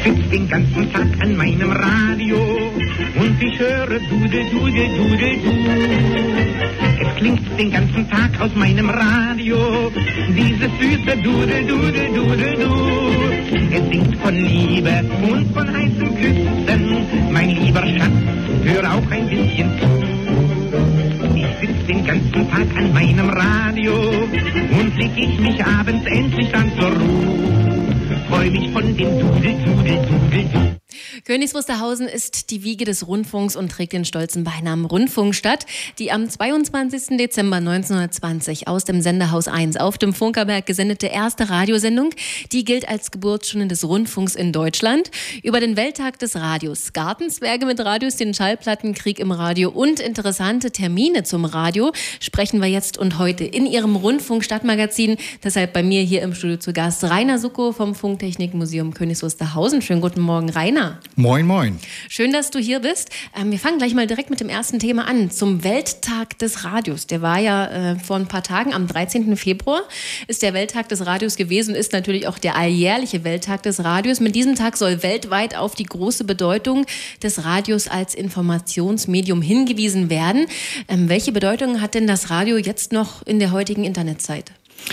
sitze den ganzen Tag an meinem Radio und ich höre Dudel, Dudel, Dudel, du. Es klingt den ganzen Tag aus meinem Radio dieses süße Dudel, Dudel, Dudel, du. Es singt von Liebe und von heißen Küssen, mein lieber Schatz, hör auch ein bisschen zu. Ich sitz den ganzen Tag an meinem Radio und leg ich mich abends endlich dann zur Ruhe. Freu mich von dem Dudel, Dudel, Dudel, Dudel. Königs Wusterhausen ist die Wiege des Rundfunks und trägt den stolzen Beinamen Rundfunkstadt, die am 22. Dezember 1920 aus dem Sendehaus 1 auf dem Funkerberg gesendete erste Radiosendung, die gilt als Geburtsstunde des Rundfunks in Deutschland. Über den Welttag des Radios, Gartenzwerge mit Radios, den Schallplattenkrieg im Radio und interessante Termine zum Radio sprechen wir jetzt und heute in Ihrem Rundfunk-Stadtmagazin. Deshalb bei mir hier im Studio zu Gast Rainer Suckow vom Funktechnikmuseum Königs Wusterhausen. Schönen guten Morgen, Rainer. Moin, moin. Schön, dass du hier bist. Wir fangen gleich mal direkt mit dem ersten Thema an. Zum Welttag des Radios. Der war ja vor ein paar Tagen, am 13. Februar, ist der Welttag des Radios gewesen, ist natürlich auch der alljährliche Welttag des Radios. Mit diesem Tag soll weltweit auf die große Bedeutung des Radios als Informationsmedium hingewiesen werden. Welche Bedeutung hat denn das Radio jetzt noch in der heutigen Internetzeit?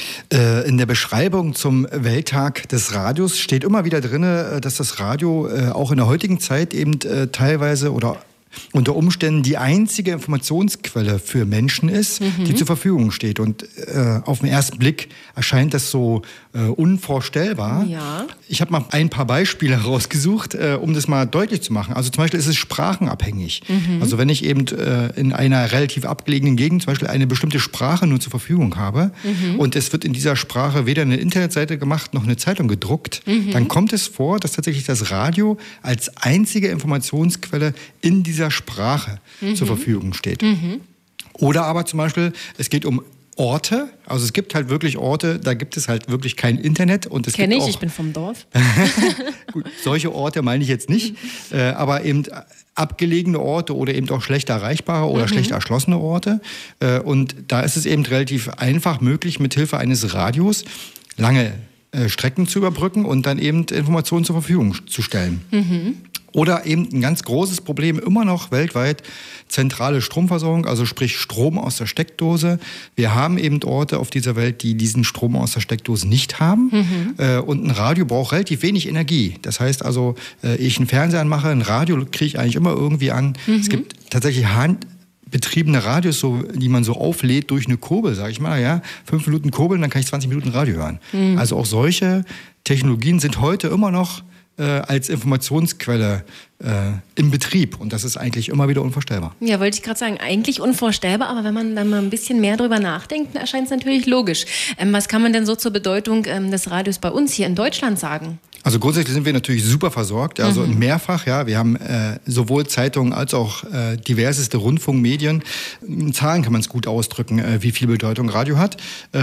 In der Beschreibung zum Welttag des Radios steht immer wieder drin, dass das Radio auch in der heutigen Zeit eben teilweise oder unter Umständen die einzige Informationsquelle für Menschen ist, die zur Verfügung steht. Und auf den ersten Blick erscheint das so unvorstellbar. Ja. Ich habe mal ein paar Beispiele rausgesucht, um das mal deutlich zu machen. Also zum Beispiel ist es sprachenabhängig. Also wenn ich eben in einer relativ abgelegenen Gegend zum Beispiel eine bestimmte Sprache nur zur Verfügung habe und es wird in dieser Sprache weder eine Internetseite gemacht noch eine Zeitung gedruckt, dann kommt es vor, dass tatsächlich das Radio als einzige Informationsquelle in dieser Sprache zur Verfügung steht. Oder aber zum Beispiel, es geht um Orte, also es gibt halt wirklich Orte, da gibt es halt wirklich kein Internet. Und es Kenn gibt ich, auch, ich bin vom Dorf. Gut, solche Orte meine ich jetzt nicht, aber eben abgelegene Orte oder eben auch schlecht erreichbare oder schlecht erschlossene Orte. Und da ist es eben relativ einfach möglich, mit Hilfe eines Radios lange Strecken zu überbrücken und dann eben Informationen zur Verfügung zu stellen. Oder eben ein ganz großes Problem immer noch weltweit, zentrale Stromversorgung, also sprich Strom aus der Steckdose. Wir haben eben Orte auf dieser Welt, die diesen Strom aus der Steckdose nicht haben. Und ein Radio braucht relativ wenig Energie. Das heißt also, ich einen Fernseher anmache, ein Radio kriege ich eigentlich immer irgendwie an. Es gibt tatsächlich handbetriebene Radios, so, die man so auflädt durch eine Kurbel, sage ich mal. Ja, 5 Minuten kurbeln, dann kann ich 20 Minuten Radio hören. Also auch solche Technologien sind heute immer noch als Informationsquelle im Betrieb. Und das ist eigentlich immer wieder unvorstellbar. Ja, wollte ich gerade sagen, eigentlich unvorstellbar, aber wenn man dann mal ein bisschen mehr drüber nachdenkt, erscheint es natürlich logisch. Was kann man denn so zur Bedeutung des Radios bei uns hier in Deutschland sagen? Also grundsätzlich sind wir natürlich super versorgt, also mehrfach, ja. Wir haben sowohl Zeitungen als auch diverseste Rundfunkmedien. In Zahlen kann man es gut ausdrücken, wie viel Bedeutung Radio hat.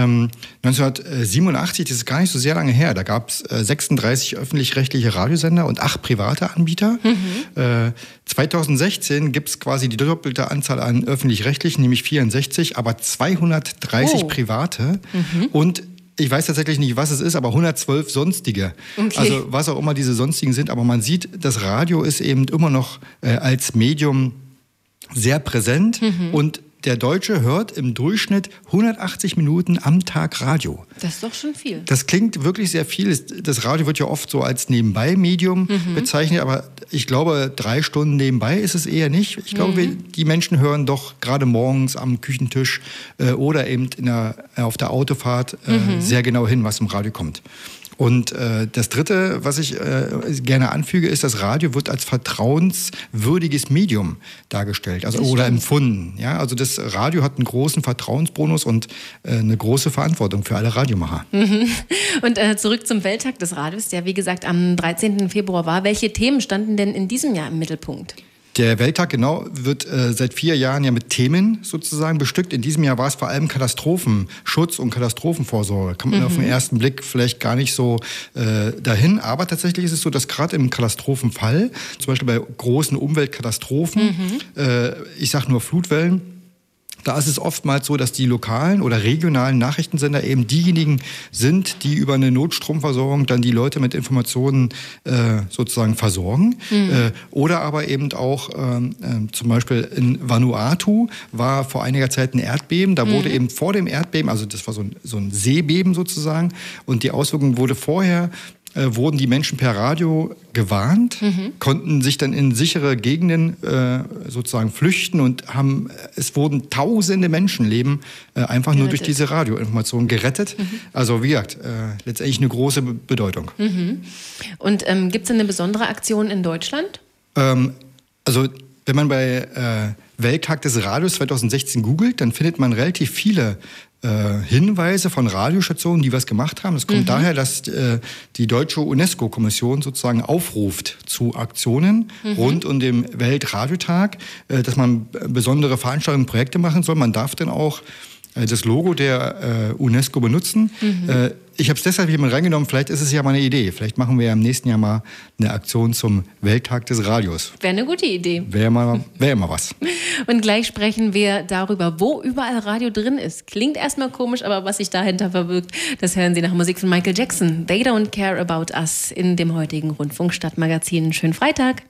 1987, das ist gar nicht so sehr lange her, da gab es 36 öffentlich-rechtliche Radiosender und 8 private Anbieter. 2016 gibt es quasi die doppelte Anzahl an öffentlich-rechtlichen, nämlich 64, aber 230 private und ich weiß tatsächlich nicht, was es ist, aber 112 sonstige. Okay. Also was auch immer diese sonstigen sind. Aber man sieht, das Radio ist eben immer noch als Medium sehr präsent. Und der Deutsche hört im Durchschnitt 180 Minuten am Tag Radio. Das ist doch schon viel. Das klingt wirklich sehr viel. Das Radio wird ja oft so als Nebenbei-Medium bezeichnet, aber ich glaube, 3 Stunden nebenbei ist es eher nicht. Ich glaube, die Menschen hören doch gerade morgens am Küchentisch oder eben auf der Autofahrt sehr genau hin, was im Radio kommt. Und das Dritte, was ich gerne anfüge, ist, das Radio wird als vertrauenswürdiges Medium dargestellt, also oder empfunden. Ja, also das Radio hat einen großen Vertrauensbonus und eine große Verantwortung für alle Radiomacher. Und zurück zum Welttag des Radios, der wie gesagt am 13. Februar war. Welche Themen standen denn in diesem Jahr im Mittelpunkt? Der Welttag, genau, wird seit 4 Jahren ja mit Themen sozusagen bestückt. In diesem Jahr war es vor allem Katastrophenschutz und Katastrophenvorsorge. Kommt man auf den ersten Blick vielleicht gar nicht so dahin. Aber tatsächlich ist es so, dass gerade im Katastrophenfall, zum Beispiel bei großen Umweltkatastrophen, ich sage nur Flutwellen, Da ist es oftmals so, dass die lokalen oder regionalen Nachrichtensender eben diejenigen sind, die über eine Notstromversorgung dann die Leute mit Informationen sozusagen versorgen. Oder aber eben auch zum Beispiel in Vanuatu war vor einiger Zeit ein Erdbeben. Da wurde eben vor dem Erdbeben, also das war so ein Seebeben sozusagen, und die Auswirkung wurde vorher, wurden die Menschen per Radio gewarnt, konnten sich dann in sichere Gegenden sozusagen flüchten und es wurden tausende Menschenleben einfach nur durch diese Radioinformation gerettet. Also wie gesagt, letztendlich eine große Bedeutung. Und gibt es eine besondere Aktion in Deutschland? Also wenn man bei Welttag des Radios 2016 googelt, dann findet man relativ viele Hinweise von Radiostationen, die was gemacht haben. Das kommt daher, dass die deutsche UNESCO-Kommission sozusagen aufruft zu Aktionen rund um den Weltradiotag, dass man besondere Veranstaltungen, Projekte machen soll. Man darf dann auch das Logo der UNESCO benutzen. Ich habe es deshalb hier mal reingenommen, vielleicht ist es ja mal eine Idee. Vielleicht machen wir ja im nächsten Jahr mal eine Aktion zum Welttag des Radios. Wäre eine gute Idee. Wäre immer was. Und gleich sprechen wir darüber, wo überall Radio drin ist. Klingt erstmal komisch, aber was sich dahinter verbirgt, das hören Sie nach Musik von Michael Jackson. They Don't Care About Us in dem heutigen Rundfunk-Stadtmagazin. Schönen Freitag.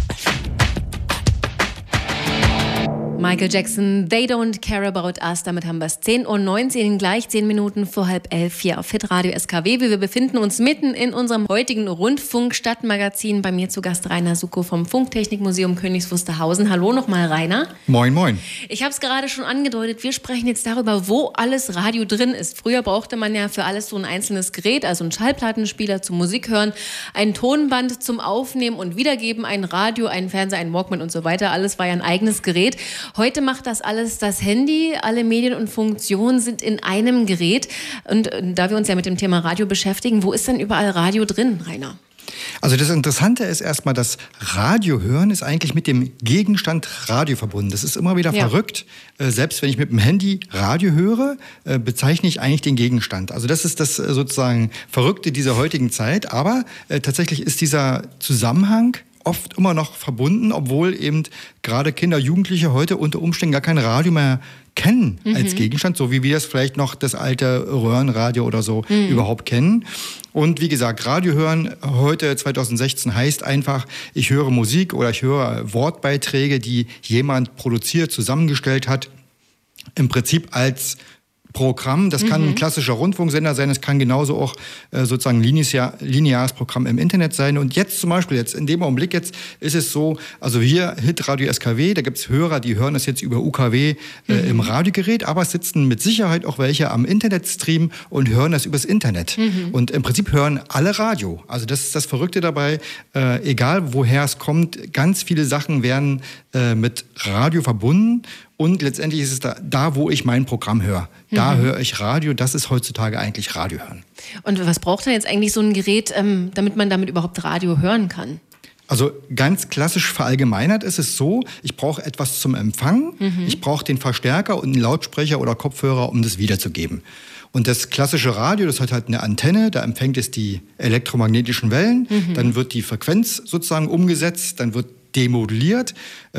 Michael Jackson, They Don't Care About Us. Damit haben wir es 10:19 Uhr, gleich 10 Minuten vor 10:30 hier auf Hitradio SKW. Wir befinden uns mitten in unserem heutigen Rundfunk-Stadtmagazin. Bei mir zu Gast Rainer Suckow vom Funktechnikmuseum Königs Wusterhausen. Hallo nochmal, Rainer. Moin, moin. Ich habe es gerade schon angedeutet, wir sprechen jetzt darüber, wo alles Radio drin ist. Früher brauchte man ja für alles so ein einzelnes Gerät, also einen Schallplattenspieler zum Musik hören, ein Tonband zum Aufnehmen und Wiedergeben, ein Radio, ein Fernseher, ein Walkman und so weiter. Alles war ja ein eigenes Gerät. Heute macht das alles das Handy. Alle Medien und Funktionen sind in einem Gerät. Und da wir uns ja mit dem Thema Radio beschäftigen, wo ist denn überall Radio drin, Rainer? Also das Interessante ist erstmal, dass Radio hören ist eigentlich mit dem Gegenstand Radio verbunden. Das ist immer wieder verrückt. Selbst wenn ich mit dem Handy Radio höre, bezeichne ich eigentlich den Gegenstand. Also das ist das sozusagen Verrückte dieser heutigen Zeit. Aber tatsächlich ist dieser Zusammenhang oft immer noch verbunden, obwohl eben gerade Kinder, Jugendliche heute unter Umständen gar kein Radio mehr kennen als Gegenstand, so wie wir es vielleicht noch das alte Röhrenradio oder so überhaupt kennen. Und wie gesagt, Radio hören heute 2016 heißt einfach, ich höre Musik oder ich höre Wortbeiträge, die jemand produziert, zusammengestellt hat, im Prinzip als Programm. Das kann ein klassischer Rundfunksender sein, es kann genauso auch sozusagen lineares Programm im Internet sein. Und jetzt zum Beispiel, in dem Augenblick ist es so, also hier Hitradio SKW, da gibt es Hörer, die hören das jetzt über UKW im Radiogerät, aber es sitzen mit Sicherheit auch welche am Internetstream und hören das übers Internet. Und im Prinzip hören alle Radio. Also das ist das Verrückte dabei, egal woher es kommt, ganz viele Sachen werden mit Radio verbunden. Und letztendlich ist es da, wo ich mein Programm höre. Da höre ich Radio. Das ist heutzutage eigentlich Radio hören. Und was braucht denn jetzt eigentlich so ein Gerät, damit man damit überhaupt Radio hören kann? Also ganz klassisch verallgemeinert ist es so, ich brauche etwas zum Empfang. Ich brauche den Verstärker und einen Lautsprecher oder Kopfhörer, um das wiederzugeben. Und das klassische Radio, das hat halt eine Antenne, da empfängt es die elektromagnetischen Wellen. Dann wird die Frequenz sozusagen umgesetzt, dann wird demoduliert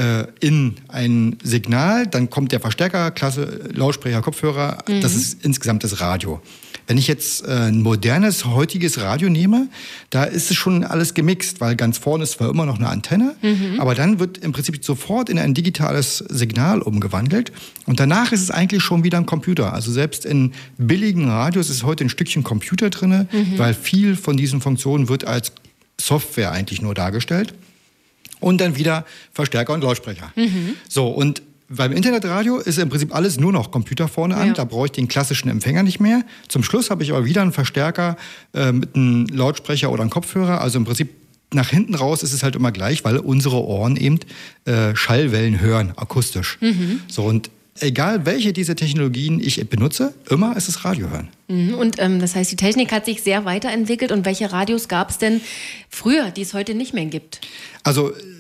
in ein Signal, dann kommt der Verstärker, Klasse, Lautsprecher, Kopfhörer, das ist insgesamt das Radio. Wenn ich jetzt ein modernes, heutiges Radio nehme, da ist es schon alles gemixt, weil ganz vorne ist zwar immer noch eine Antenne, aber dann wird im Prinzip sofort in ein digitales Signal umgewandelt und danach ist es eigentlich schon wieder ein Computer. Also selbst in billigen Radios ist heute ein Stückchen Computer drin, weil viel von diesen Funktionen wird als Software eigentlich nur dargestellt. Und dann wieder Verstärker und Lautsprecher. So, und beim Internetradio ist im Prinzip alles nur noch Computer vorne an. Da brauche ich den klassischen Empfänger nicht mehr. Zum Schluss habe ich aber wieder einen Verstärker mit einem Lautsprecher oder einem Kopfhörer. Also im Prinzip nach hinten raus ist es halt immer gleich, weil unsere Ohren eben Schallwellen hören, akustisch. So, und egal welche dieser Technologien ich benutze, immer ist es Radio hören. Und das heißt, die Technik hat sich sehr weiterentwickelt. Und welche Radios gab es denn früher, die es heute nicht mehr gibt? Also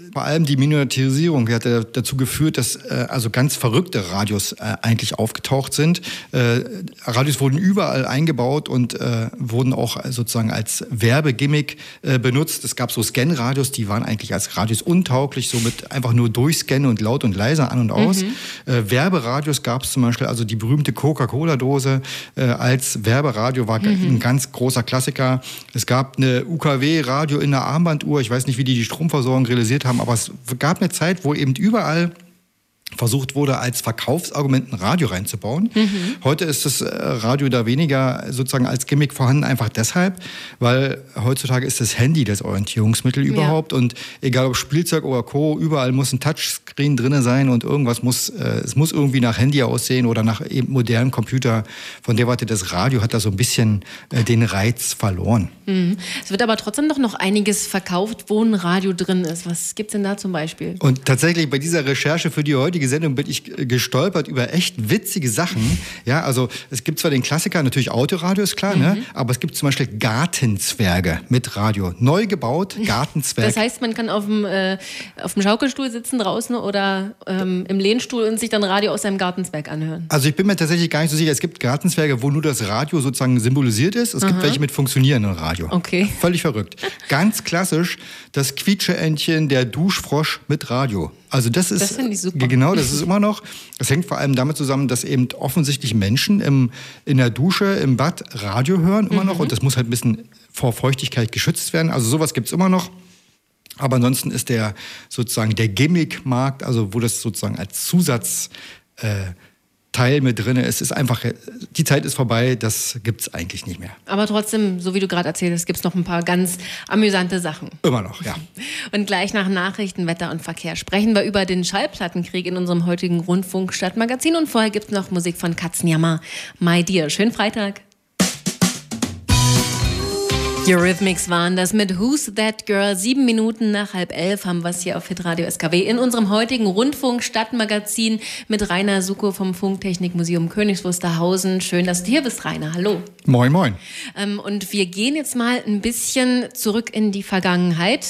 Vor allem die Miniaturisierung hat dazu geführt, dass also ganz verrückte Radios eigentlich aufgetaucht sind. Radios wurden überall eingebaut und wurden auch sozusagen als Werbegimmick benutzt. Es gab so Scan-Radios, die waren eigentlich als Radios untauglich, somit einfach nur durchscannen und laut und leise an und aus. Werberadios gab es zum Beispiel, also die berühmte Coca-Cola-Dose als Werberadio war ein ganz großer Klassiker. Es gab eine UKW-Radio in der Armbanduhr. Ich weiß nicht, wie die Stromversorgung realisiert haben, aber es gab eine Zeit, wo eben überall versucht wurde, als Verkaufsargument ein Radio reinzubauen. Heute ist das Radio da weniger sozusagen als Gimmick vorhanden, einfach deshalb, weil heutzutage ist das Handy das Orientierungsmittel überhaupt und egal ob Spielzeug oder Co., überall muss ein Touchscreen drin sein und irgendwas es muss irgendwie nach Handy aussehen oder nach eben modernen Computer. Von der Warte, das Radio hat da so ein bisschen den Reiz verloren. Es wird aber trotzdem noch einiges verkauft, wo ein Radio drin ist. Was gibt's denn da zum Beispiel? Und tatsächlich bei dieser Recherche für die heutige Sendung bin ich gestolpert über echt witzige Sachen. Ja, also es gibt zwar den Klassiker, natürlich Autoradio ist klar, ne? Aber es gibt zum Beispiel Gartenzwerge mit Radio. Neu gebaut, Gartenzwerg. Das heißt, man kann auf dem Schaukelstuhl sitzen draußen oder im Lehnstuhl und sich dann Radio aus seinem Gartenzwerg anhören. Also ich bin mir tatsächlich gar nicht so sicher. Es gibt Gartenzwerge, wo nur das Radio sozusagen symbolisiert ist. Es gibt welche mit funktionierendem Radio. Okay. Völlig verrückt. Ganz klassisch das Quietscheentchen, der Duschfrosch mit Radio. Also das finde ich super. Genau, das ist immer noch. Das hängt vor allem damit zusammen, dass eben offensichtlich Menschen in der Dusche, im Bad Radio hören immer noch. Und das muss halt ein bisschen vor Feuchtigkeit geschützt werden. Also sowas gibt's immer noch. Aber ansonsten ist der Gimmick-Markt, also wo das sozusagen als Zusatz Teil mit drin ist, ist einfach, die Zeit ist vorbei, das gibt's eigentlich nicht mehr. Aber trotzdem, so wie du gerade erzählt hast, gibt's noch ein paar ganz amüsante Sachen. Immer noch, ja. Und gleich nach Nachrichten, Wetter und Verkehr sprechen wir über den Schallplattenkrieg in unserem heutigen Rundfunk-Stadtmagazin. Und vorher gibt's noch Musik von Katzenjammer, My Dear. Schönen Freitag. Eurythmics waren das mit Who's That Girl? 7 Minuten nach 10:30 haben wir es hier auf Hitradio SKW in unserem heutigen Rundfunk-Stadtmagazin mit Rainer Suko vom Funktechnikmuseum Königs Wusterhausen. Schön, dass du hier bist, Rainer. Hallo. Moin, moin. Und wir gehen jetzt mal ein bisschen zurück in die Vergangenheit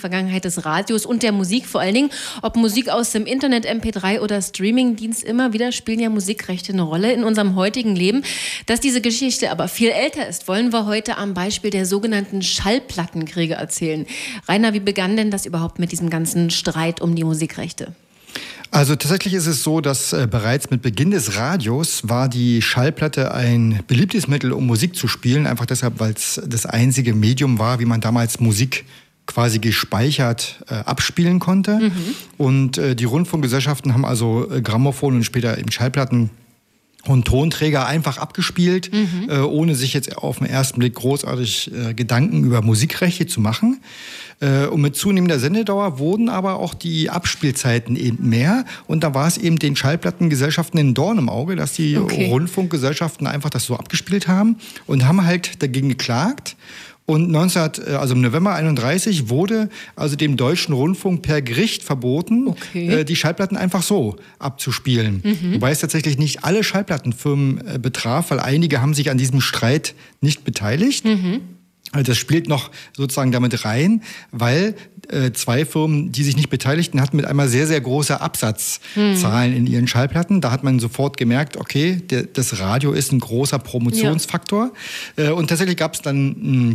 des Radios und der Musik vor allen Dingen. Ob Musik aus dem Internet, MP3 oder Streamingdienst, immer wieder spielen ja Musikrechte eine Rolle in unserem heutigen Leben. Dass diese Geschichte aber viel älter ist, wollen wir heute am Beispiel der sogenannten Schallplattenkriege erzählen. Rainer, wie begann denn das überhaupt mit diesem ganzen Streit um die Musikrechte? Also tatsächlich ist es so, dass bereits mit Beginn des Radios war die Schallplatte ein beliebtes Mittel, um Musik zu spielen. Einfach deshalb, weil es das einzige Medium war, wie man damals Musik quasi gespeichert abspielen konnte. Und die Rundfunkgesellschaften haben also Grammophon und später eben Schallplatten und Tonträger einfach abgespielt, ohne sich jetzt auf den ersten Blick großartig Gedanken über Musikrechte zu machen. Und mit zunehmender Sendedauer wurden aber auch die Abspielzeiten eben mehr. Und da war es eben den Schallplattengesellschaften ein Dorn im Auge, dass die Rundfunkgesellschaften einfach das so abgespielt haben und haben halt dagegen geklagt. Und im November 31 wurde also dem Deutschen Rundfunk per Gericht verboten, die Schallplatten einfach so abzuspielen. Wobei es tatsächlich nicht alle Schallplattenfirmen betraf, weil einige haben sich an diesem Streit nicht beteiligt. Das spielt noch sozusagen damit rein, weil 2 Firmen, die sich nicht beteiligten, hatten mit einmal sehr, sehr große Absatzzahlen in ihren Schallplatten. Da hat man sofort gemerkt, okay, das Radio ist ein großer Promotionsfaktor. Ja. Und tatsächlich gab es dann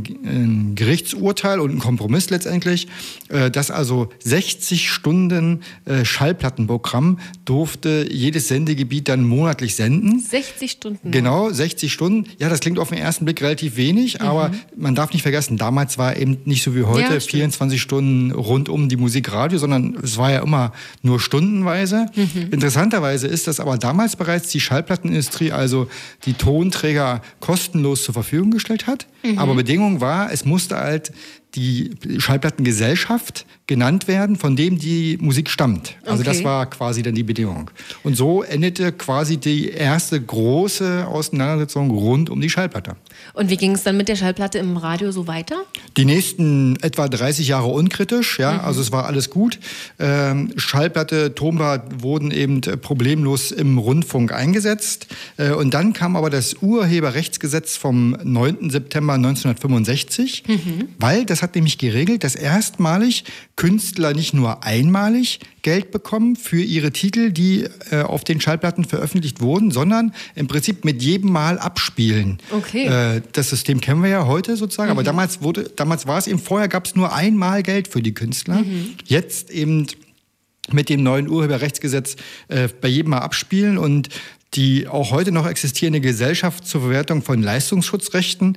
ein Gerichtsurteil und einen Kompromiss letztendlich, dass also 60 Stunden Schallplattenprogramm durfte jedes Sendegebiet dann monatlich senden. 60 Stunden? Genau, 60 Stunden. Ja, das klingt auf den ersten Blick relativ wenig, aber man darf nicht vergessen, damals war eben nicht so wie heute 24 Stunden rund um die Musikradio, sondern es war ja immer nur stundenweise. Interessanterweise ist, dass aber damals bereits die Schallplattenindustrie also die Tonträger kostenlos zur Verfügung gestellt hat. Aber Bedingung war, es musste halt die Schallplattengesellschaft genannt werden, von dem die Musik stammt. Also das war quasi dann die Bedingung. Und so endete quasi die erste große Auseinandersetzung rund um die Schallplatte. Und wie ging es dann mit der Schallplatte im Radio so weiter? Die nächsten etwa 30 Jahre unkritisch, ja, also es war alles gut. Schallplatte, Tonband wurden eben problemlos im Rundfunk eingesetzt. Und dann kam aber das Urheberrechtsgesetz vom 9. September 1965, weil das hat nämlich geregelt, dass erstmalig Künstler nicht nur einmalig Geld bekommen für ihre Titel, die auf den Schallplatten veröffentlicht wurden, sondern im Prinzip mit jedem Mal abspielen. Okay. Das System kennen wir ja heute sozusagen, aber damals war es eben, vorher gab es nur einmal Geld für die Künstler. Jetzt eben mit dem neuen Urheberrechtsgesetz bei jedem Mal abspielen, und die auch heute noch existierende Gesellschaft zur Verwertung von Leistungsschutzrechten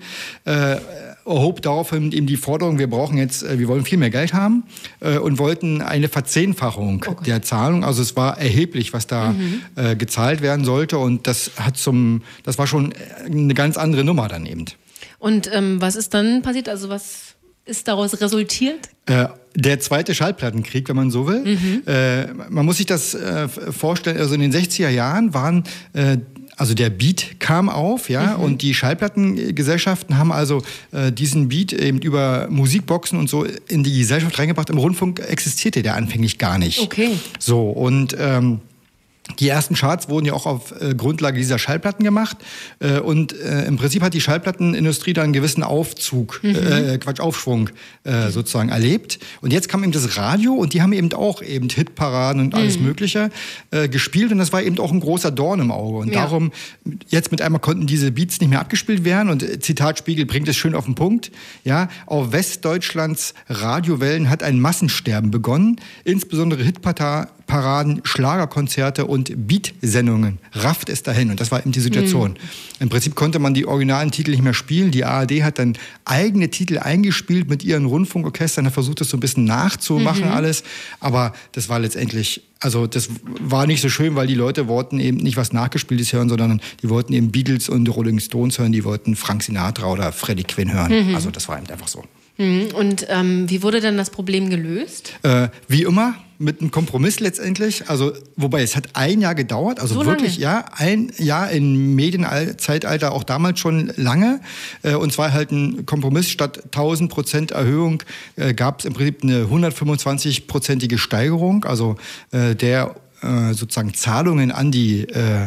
erhob daraufhin eben die Forderung, wir wollen viel mehr Geld haben und wollten eine Verzehnfachung der Zahlung. Also es war erheblich, was da gezahlt werden sollte, und das war schon eine ganz andere Nummer dann eben. Und was ist dann passiert? Also was ist daraus resultiert? Der zweite Schallplattenkrieg, wenn man so will. Man muss sich das vorstellen, also in den 60er Jahren waren also der Beat kam auf, ja, und die Schallplattengesellschaften haben also diesen Beat eben über Musikboxen und so in die Gesellschaft reingebracht. Im Rundfunk existierte der anfänglich gar nicht. Okay. So, und die ersten Charts wurden ja auch auf Grundlage dieser Schallplatten gemacht. Und im Prinzip hat die Schallplattenindustrie da einen gewissen Aufschwung sozusagen erlebt. Und jetzt kam eben das Radio, und die haben eben auch eben Hitparaden und alles Mögliche gespielt. Und das war eben auch ein großer Dorn im Auge. Und darum, jetzt mit einmal konnten diese Beats nicht mehr abgespielt werden. Und Zitat Spiegel bringt es schön auf den Punkt. Ja, auf Westdeutschlands Radiowellen hat ein Massensterben begonnen. Insbesondere Hitparaden, Schlagerkonzerte und Beat-Sendungen rafft es dahin. Und das war eben die Situation. Im Prinzip konnte man die originalen Titel nicht mehr spielen. Die ARD hat dann eigene Titel eingespielt mit ihren Rundfunkorchestern, hat versucht, das so ein bisschen nachzumachen alles. Aber das war letztendlich, also das war nicht so schön, weil die Leute wollten eben nicht was Nachgespieltes hören, sondern die wollten eben Beatles und Rolling Stones hören, die wollten Frank Sinatra oder Freddie Quinn hören. Also das war eben einfach so. Und wie wurde dann das Problem gelöst? Wie immer, mit einem Kompromiss letztendlich. Also, wobei es hat ein Jahr gedauert, also so wirklich ein Jahr im Medienzeitalter, auch damals schon lange. Und zwar halt ein Kompromiss. Statt 1000% Erhöhung gab es im Prinzip eine 125%ige Steigerung, also der sozusagen Zahlungen an die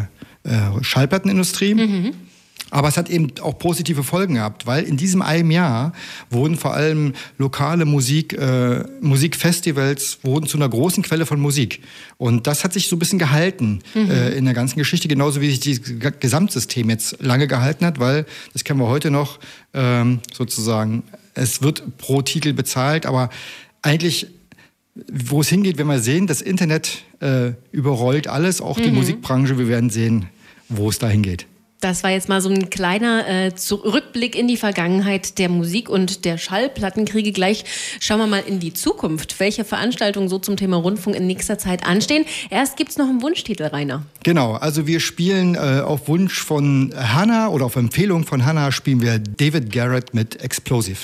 Schallplattenindustrie. Aber es hat eben auch positive Folgen gehabt, weil in diesem einem Jahr wurden vor allem lokale Musikfestivals wurden zu einer großen Quelle von Musik. Und das hat sich so ein bisschen gehalten in der ganzen Geschichte, genauso wie sich dieses Gesamtsystem jetzt lange gehalten hat, weil, das kennen wir heute noch, sozusagen, es wird pro Titel bezahlt, aber eigentlich, wo es hingeht, wenn wir sehen, das Internet überrollt alles, auch die Musikbranche, wir werden sehen, wo es dahin geht. Das war jetzt mal so ein kleiner Rückblick in die Vergangenheit der Musik und der Schallplattenkriege. Gleich schauen wir mal in die Zukunft, welche Veranstaltungen so zum Thema Rundfunk in nächster Zeit anstehen. Erst gibt es noch einen Wunschtitel, Rainer. Genau, also wir spielen auf Wunsch von Hannah oder auf Empfehlung von Hannah spielen wir David Garrett mit Explosive.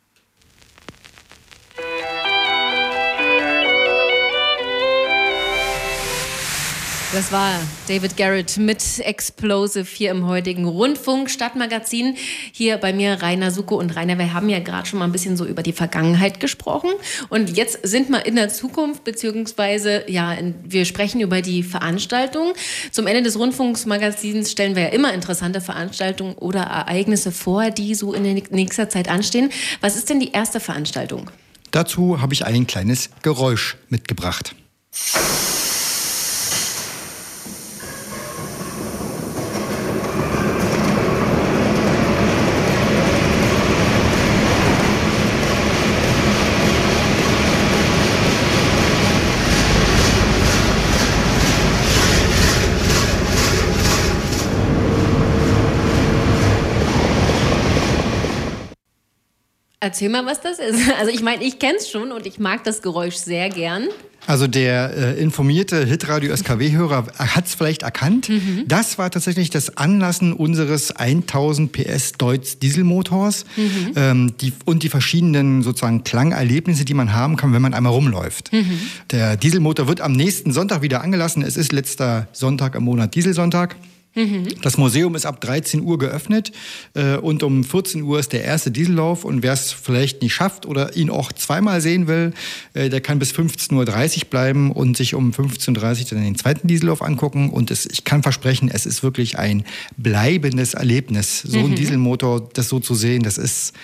Das war David Garrett mit Explosive hier im heutigen Rundfunk Stadtmagazin. Hier bei mir Rainer Suckow und Rainer. Wir haben ja gerade schon mal ein bisschen so über die Vergangenheit gesprochen. Und jetzt sind wir in der Zukunft, beziehungsweise wir sprechen über die Veranstaltungen. Zum Ende des Rundfunksmagazins stellen wir ja immer interessante Veranstaltungen oder Ereignisse vor, die so in nächster Zeit anstehen. Was ist denn die erste Veranstaltung? Dazu habe ich ein kleines Geräusch mitgebracht. Erzähl mal, was das ist. Also ich meine, ich kenne es schon und ich mag das Geräusch sehr gern. Also der informierte Hitradio SKW-Hörer hat es vielleicht erkannt. Das war tatsächlich das Anlassen unseres 1000 PS Deutz Dieselmotors und die verschiedenen sozusagen Klangerlebnisse, die man haben kann, wenn man einmal rumläuft. Der Dieselmotor wird am nächsten Sonntag wieder angelassen. Es ist letzter Sonntag im Monat Dieselsonntag. Das Museum ist ab 13 Uhr geöffnet und um 14 Uhr ist der erste Diesellauf. Und wer es vielleicht nicht schafft oder ihn auch zweimal sehen will, der kann bis 15.30 Uhr bleiben und sich um 15.30 Uhr dann den zweiten Diesellauf angucken. Und ich kann versprechen, es ist wirklich ein bleibendes Erlebnis. So ein Dieselmotor, das so zu sehen,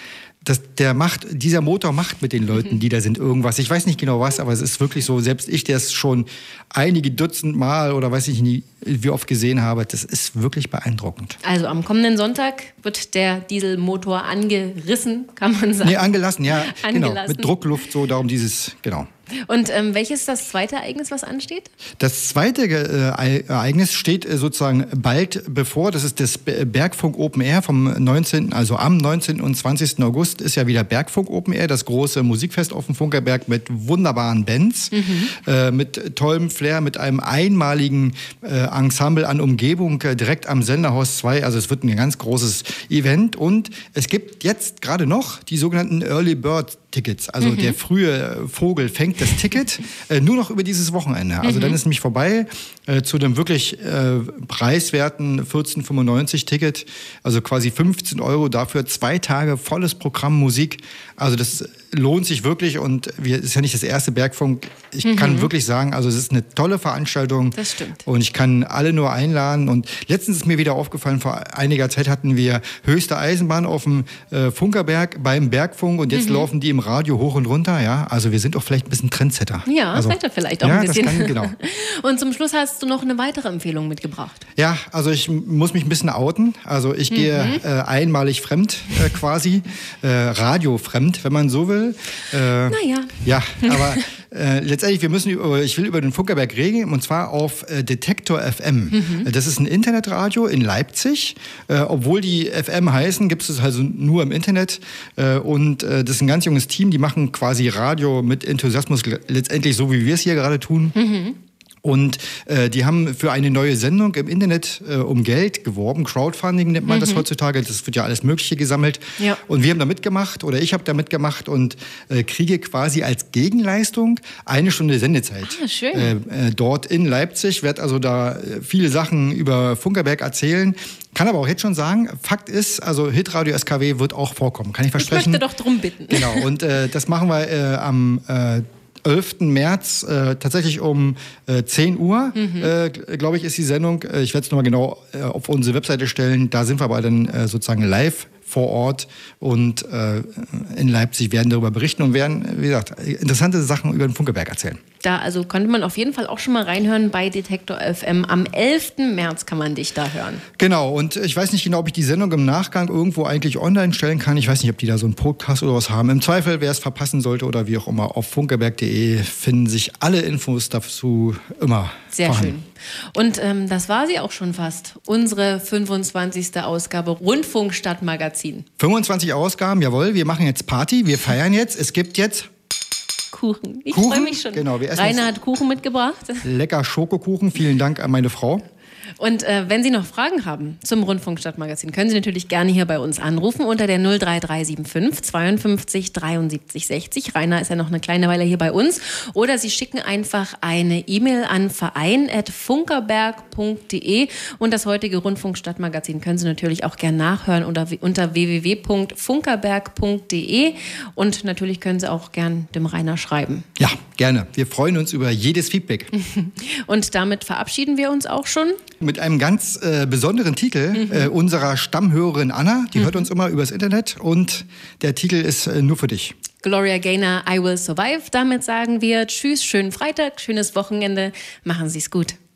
dieser Motor macht mit den Leuten, die da sind, irgendwas. Ich weiß nicht genau was, aber es ist wirklich so, selbst ich, der es schon einige Dutzend Mal oder weiß ich nie, wie oft gesehen habe, das ist wirklich beeindruckend. Also am kommenden Sonntag wird der Dieselmotor angerissen, kann man sagen. Nee, angelassen, ja. Angelassen. Genau, mit Druckluft, so darum genau. Und welches ist das zweite Ereignis, was ansteht? Das zweite Ereignis steht sozusagen bald bevor. Das ist das Bergfunk Open Air vom 19., also am 19. und 20. August ist ja wieder Bergfunk Open Air, das große Musikfest auf dem Funkerberg mit wunderbaren Bands, mit tollem Flair, mit einem einmaligen Ensemble an Umgebung direkt am Senderhaus 2. Also es wird ein ganz großes Event und es gibt jetzt gerade noch die sogenannten Early Bird Tickets. Also der frühe Vogel fängt das Ticket nur noch über dieses Wochenende. Also dann ist nämlich vorbei zu dem wirklich preiswerten 14,95 Ticket. Also quasi 15 € dafür 2 Tage volles Programm Musik. Also das lohnt sich wirklich und es ist ja nicht das erste Bergfunk. Ich kann wirklich sagen, also es ist eine tolle Veranstaltung. Das stimmt. Und ich kann alle nur einladen. Und letztens ist mir wieder aufgefallen, vor einiger Zeit hatten wir höchste Eisenbahn auf dem Funkerberg beim Bergfunk und jetzt laufen die im Radio hoch und runter. Ja, also wir sind auch vielleicht ein bisschen Trendsetter. Ja, also, seid ihr vielleicht auch ein bisschen. Das kann, genau. Und zum Schluss hast du noch eine weitere Empfehlung mitgebracht. Ja, also ich muss mich ein bisschen outen. Also ich gehe einmalig fremd quasi, radiofremd, wenn man so will. Naja. Ja, aber letztendlich, ich will über den Funkerberg reden und zwar auf Detektor FM. Das ist ein Internetradio in Leipzig. Obwohl die FM heißen, gibt es es also nur im Internet. Und das ist ein ganz junges Team, die machen quasi Radio mit Enthusiasmus, letztendlich so, wie wir es hier gerade tun. Und die haben für eine neue Sendung im Internet um Geld geworben. Crowdfunding nennt man das heutzutage. Das wird ja alles Mögliche gesammelt. Ja. Und wir haben da mitgemacht oder ich habe da mitgemacht und kriege quasi als Gegenleistung 1 Stunde Sendezeit. Ah, schön. Dort in Leipzig, werde also da viele Sachen über Funkerberg erzählen. Kann aber auch jetzt schon sagen, Fakt ist, also Hitradio SKW wird auch vorkommen. Kann ich versprechen. Ich möchte doch drum bitten. Genau, und das machen wir am 11. März, tatsächlich um 10 Uhr, glaube ich, ist die Sendung. Ich werde es nochmal genau auf unsere Webseite stellen. Da sind wir aber dann sozusagen live vor Ort und in Leipzig werden darüber berichten und werden, wie gesagt, interessante Sachen über den Funkerberg erzählen. Da also konnte man auf jeden Fall auch schon mal reinhören bei Detektor FM. Am 11. März kann man dich da hören. Genau, und ich weiß nicht genau, ob ich die Sendung im Nachgang irgendwo eigentlich online stellen kann. Ich weiß nicht, ob die da so einen Podcast oder was haben. Im Zweifel, wer es verpassen sollte oder wie auch immer, auf funkerberg.de finden sich alle Infos dazu immer Sehr vorhanden. schön. Und das war sie auch schon fast. Unsere 25. Ausgabe Rundfunk Stadtmagazin. 25 Ausgaben, jawohl. Wir machen jetzt Party, wir feiern jetzt. Es gibt jetzt Kuchen. Ich freue mich schon. Genau, wir essen Rainer hat Kuchen mitgebracht. Lecker Schokokuchen. Vielen Dank an meine Frau. Und wenn Sie noch Fragen haben zum Rundfunk Stadtmagazin, können Sie natürlich gerne hier bei uns anrufen unter der 03375 52 73 60. Rainer ist ja noch eine kleine Weile hier bei uns. Oder Sie schicken einfach eine E-Mail an verein@funkerberg.de. Und das heutige Rundfunk Stadtmagazin können Sie natürlich auch gerne nachhören unter www.funkerberg.de. Und natürlich können Sie auch gern dem Rainer schreiben. Ja, gerne. Wir freuen uns über jedes Feedback. Und damit verabschieden wir uns auch schon. Mit einem ganz besonderen Titel unserer Stammhörerin Anna. Die hört uns immer übers Internet und der Titel ist nur für dich. Gloria Gaynor, I Will Survive. Damit sagen wir Tschüss, schönen Freitag, schönes Wochenende. Machen Sie es gut.